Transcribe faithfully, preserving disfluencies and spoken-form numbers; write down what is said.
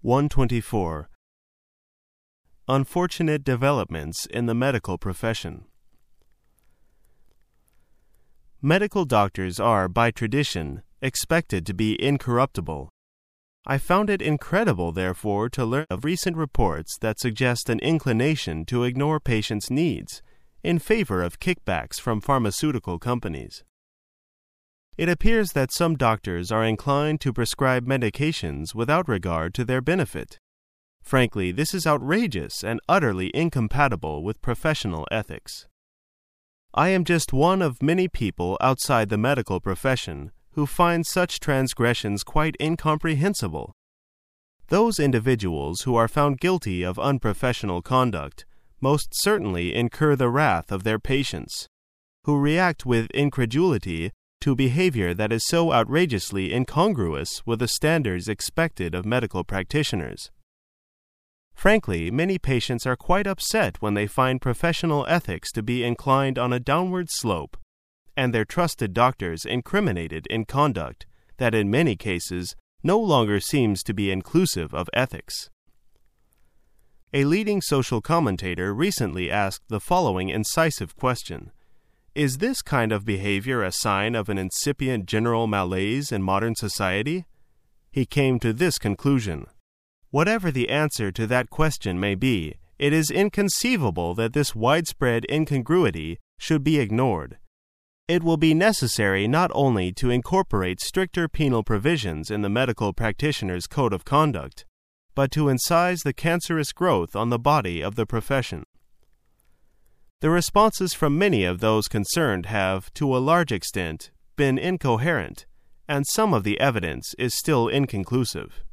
one twenty-four. Unfortunate developments in the medical profession. Medical doctors are, by tradition, expected to be incorruptible. I found it incredible, therefore, to learn of recent reports that suggest an inclination to ignore patients' needs in favor of kickbacks from pharmaceutical companies. It appears that some doctors are inclined to prescribe medications without regard to their benefit. Frankly, this is outrageous and utterly incompatible with professional ethics. I am just one of many people outside the medical profession who find such transgressions quite incomprehensible. Those individuals who are found guilty of unprofessional conduct most certainly incur the wrath of their patients, who react with incredulity to behavior that is so outrageously incongruous with the standards expected of medical practitioners. Frankly, many patients are quite upset when they find professional ethics to be inclined on a downward slope, and their trusted doctors incriminated in conduct that in many cases no longer seems to be inclusive of ethics. A leading social commentator recently asked the following incisive question: is this kind of behavior a sign of an incipient general malaise in modern society? He came to this conclusion: whatever the answer to that question may be, it is inconceivable that this widespread incongruity should be ignored. It will be necessary not only to incorporate stricter penal provisions in the medical practitioner's code of conduct, but to incise the cancerous growth on the body of the profession. The responses from many of those concerned have, to a large extent, been incoherent, and some of the evidence is still inconclusive.